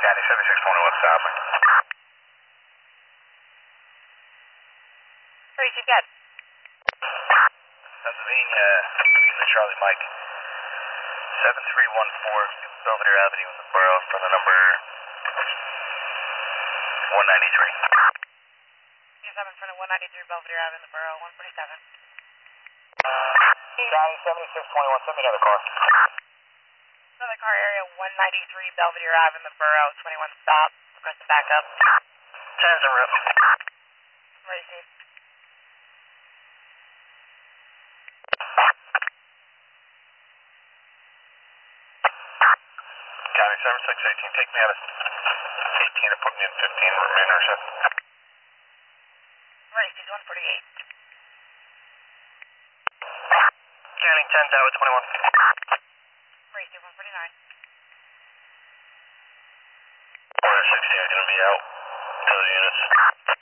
County 7621 Southland. Where did you get? Pennsylvania, Charlie Mike. 7314 Belvedere Avenue in the borough for the number 193. Yes, I'm in front of 193 Belvedere Avenue in the borough, 147. County 7621, send me another car. Another car area, 193 Belvedere Ave in the borough, 21 stop, request a backup. 10's en route. Ready, Steve? County 7618, take me out of 18 and put me in 15, remain intercept. Ready, Steve, 148. County 10 Tower 21. Ready, Steve, 149. Order 60 is going to be out to the units.